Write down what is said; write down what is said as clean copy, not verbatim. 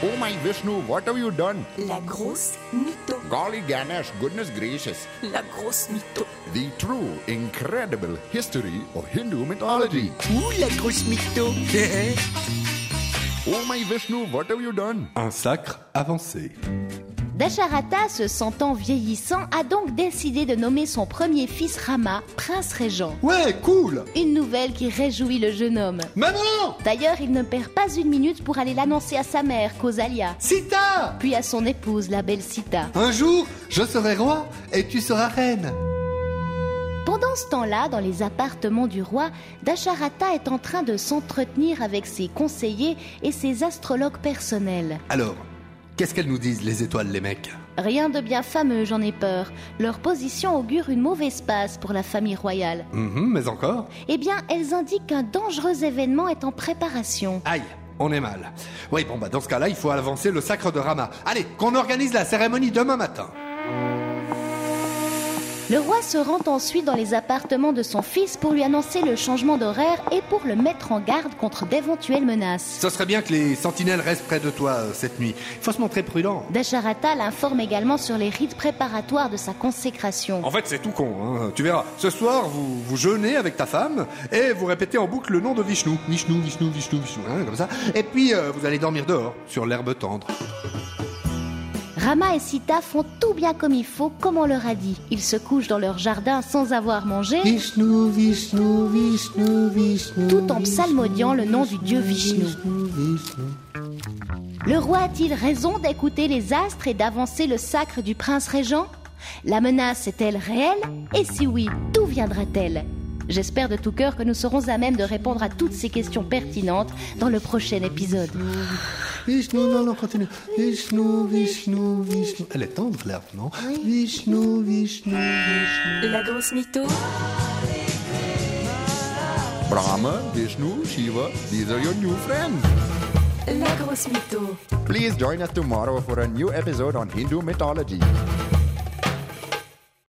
Oh my Vishnu, what have you done? La grosse mytho. Golly Ganesh, goodness gracious. La grosse mytho. The true, incredible history of Hindu mythology. Ouh, la grosse mytho. Oh my Vishnu, what have you done? Un sacre avancé. Dasharatha, se sentant vieillissant, a donc décidé de nommer son premier fils Rama, prince régent. Ouais, cool. Une nouvelle qui réjouit le jeune homme. Maman! D'ailleurs, il ne perd pas une minute pour aller l'annoncer à sa mère, Kausalya, Sita! puis à son épouse, la belle Sita. Un jour, je serai roi et tu seras reine. Pendant ce temps-là, dans les appartements du roi, Dasharatha est en train de s'entretenir avec ses conseillers et ses astrologues personnels. Alors, qu'est-ce qu'elles nous disent, les étoiles, les mecs? Rien de bien fameux, j'en ai peur. Leur position augure une mauvaise passe pour la famille royale. Mais encore? Eh bien, elles indiquent qu'un dangereux événement est en préparation. Aïe, on est mal. Oui, bon, dans ce cas-là, il faut avancer le sacre de Rama. Allez, qu'on organise la cérémonie demain matin. Le roi se rend ensuite dans les appartements de son fils pour lui annoncer le changement d'horaire et pour le mettre en garde contre d'éventuelles menaces. Ce serait bien que les sentinelles restent près de toi cette nuit. Il faut se montrer prudent. Dasharatha l'informe également sur les rites préparatoires de sa consécration. En fait, c'est tout con, hein. Tu verras. Ce soir, vous jeûnez avec ta femme et vous répétez en boucle le nom de Vishnu. Vishnu, Vishnu, Vishnu, Vishnu, hein, comme ça. Et puis, vous allez dormir dehors, sur l'herbe tendre. Rama et Sita font tout bien comme il faut, comme on leur a dit. Ils se couchent dans leur jardin sans avoir mangé, Vishnu, Vishnu, Vishnu, Vishnu, tout en psalmodiant le nom du dieu Vishnu. Le roi a-t-il raison d'écouter les astres et d'avancer le sacre du prince régent? La menace est-elle réelle? Et si oui, d'où viendra-t-elle? J'espère de tout cœur que nous serons à même de répondre à toutes ces questions pertinentes dans le prochain épisode. Vishnu, non, continue. Vishnu, Vishnu, Vishnu. Elle est tendre, l'herbe, non? Oui. Vishnu, Vishnu, Vishnu. La grosse mytho. Brahma, Vishnu, Shiva, these are your new friends. La grosse mytho. Please join us tomorrow for a new episode on Hindu mythology.